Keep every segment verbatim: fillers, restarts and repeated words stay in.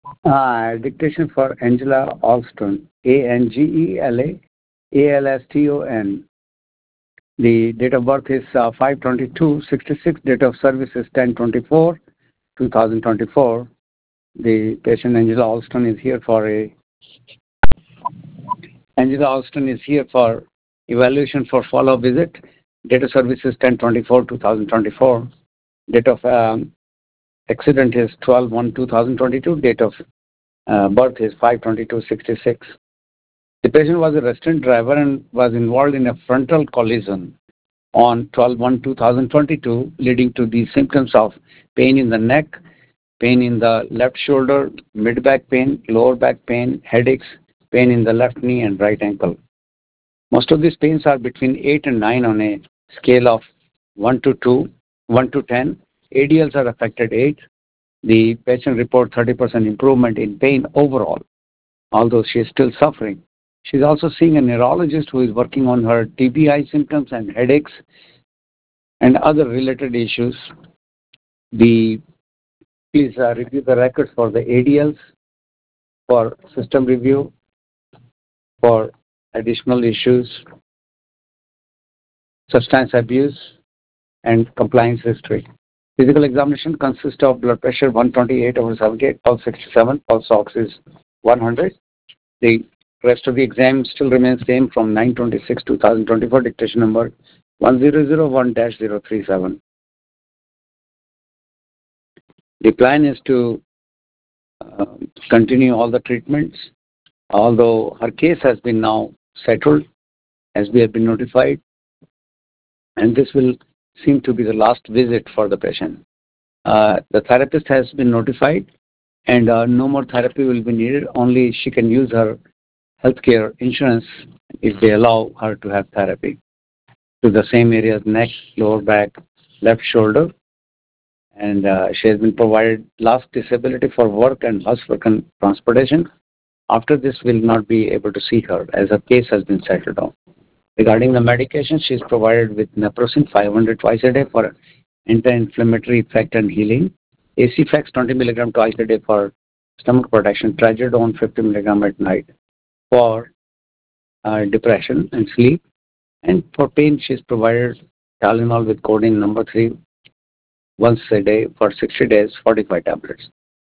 Uh, dictation for Angela Alston. A N G E L A A L S T O N. The date of birth is uh, five twenty-two sixty-six. Date of service is ten twenty-four two thousand twenty-four. The patient Angela Alston is here for a Angela Alston is here for evaluation for follow-up visit. Date of service is ten twenty-four two thousand twenty-four. Date of um, accident is twelve one two thousand twenty-two. Date of uh, birth is five twenty-two sixty-six. The patient was a resident driver and was involved in a frontal collision on twelve one two thousand twenty-two, leading to the symptoms of pain in the neck, pain in the left shoulder, mid-back pain, lower back pain, headaches, pain in the left knee and right ankle. Most of these pains are between eight and nine on a scale of one to two, one to ten. A D Ls are affected eight. The patient reports thirty percent improvement in pain overall, although she is still suffering. She's also seeing a neurologist who is working on her T B I symptoms and headaches and other related issues. The Please uh, review the records for the A D Ls, for system review, for additional issues, substance abuse, and compliance history. Physical examination consists of blood pressure one twenty-eight over seventy-eight, pulse sixty-seven, pulse ox is one hundred. The rest of the exam still remains same from nine twenty-six two thousand twenty-four, dictation number one zero zero one dash zero three seven. The plan is to uh, continue all the treatments, although her case has been now settled as we have been notified, and this will seem to be the last visit for the patient. Uh, the therapist has been notified, and uh, no more therapy will be needed. Only she can use her healthcare insurance if they allow her to have therapy to the same areas: neck, lower back, left shoulder, and uh, she has been provided last disability for work and hospital con- transportation. After this, we will not be able to see her as her case has been settled down. Regarding the medication, she is provided with naproxen five hundred twice a day for anti-inflammatory effect and healing, Acefex twenty milligram twice a day for stomach protection, trazodone fifty milligram at night for uh, depression and sleep, and for pain, she is provided Tylenol with codeine number three once a day for sixty days, forty-five tablets.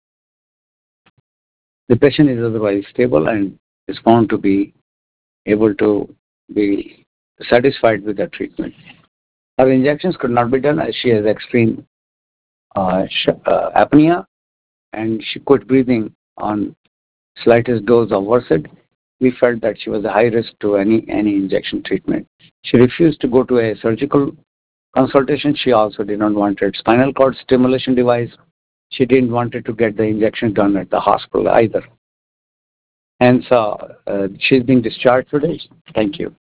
The patient is otherwise stable and is found to be able to be satisfied with the treatment. Her injections could not be done as she has extreme uh, sh- uh, apnea, and she quit breathing on slightest dose of Versed. We felt that she was a high risk to any, any injection treatment. She refused to go to a surgical consultation. She also did not want a spinal cord stimulation device. She didn't want to get the injection done at the hospital either. Hence, uh, uh, she's being discharged today. Thank you.